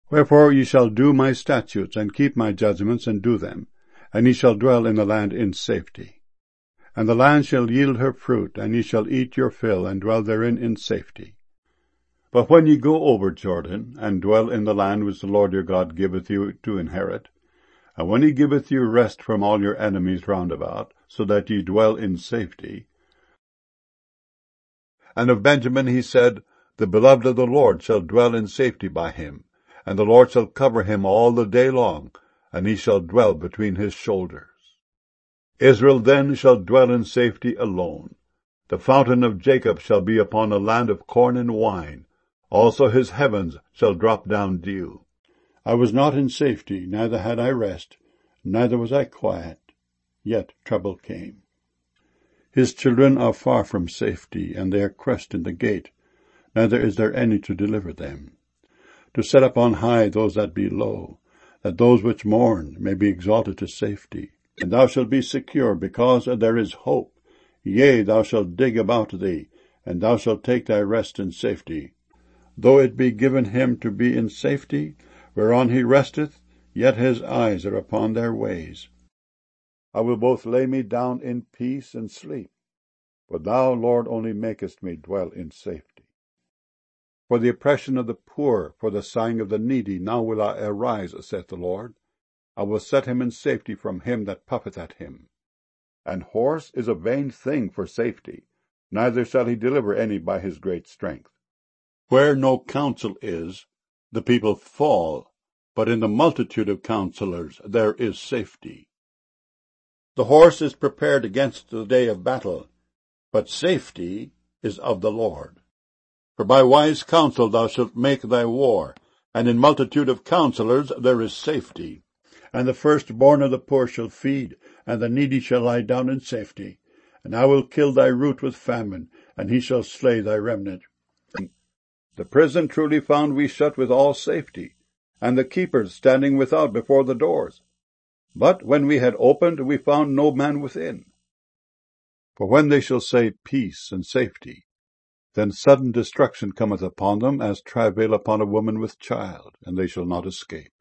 Wherefore ye shall do my statutes, and keep my judgments, and do them, and ye shall dwell in the land in safety. And the land shall yield her fruit, and ye shall eat your fill, and dwell therein in safety. But when ye go over Jordan, and dwell in the land which the Lord your God giveth you to inherit, and when he giveth you rest from all your enemies round about, so that ye dwell in safety. And of Benjamin he said, The beloved of the Lord shall dwell in safety by him, and the Lord shall cover him all the day long, and he shall dwell between his shoulders. Israel then shall dwell in safety alone. The fountain of Jacob shall be upon a land of corn and wine. Also his heavens shall drop down dew. I was not in safety, neither had I rest, neither was I quiet. Yet trouble came. His children are far from safety, and they are crushed in the gate. Neither is there any to deliver them. To set up on high those that be low, that those which mourn may be exalted to safety. And thou shalt be secure, because there is hope. Yea, thou shalt dig about thee, and thou shalt take thy rest in safety. Though it be given him to be in safety, whereon he resteth, yet his eyes are upon their ways. I will both lay me down in peace and sleep, for thou, Lord, only makest me dwell in safety. For the oppression of the poor, for the sighing of the needy, now will I arise, saith the Lord. I will set him in safety from him that puffeth at him. An horse is a vain thing for safety, neither shall he deliver any by his great strength. Where no counsel is, the people fall, but in the multitude of counselors there is safety. The horse is prepared against the day of battle, but safety is of the Lord. For by wise counsel thou shalt make thy war, and in multitude of counselors there is safety. And the firstborn of the poor shall feed, and the needy shall lie down in safety. And I will kill thy root with famine, and he shall slay thy remnant. The prison truly found we shut with all safety, and the keepers standing without before the doors. But when we had opened, we found no man within. For when they shall say peace and safety, then sudden destruction cometh upon them, as travail upon a woman with child, and they shall not escape.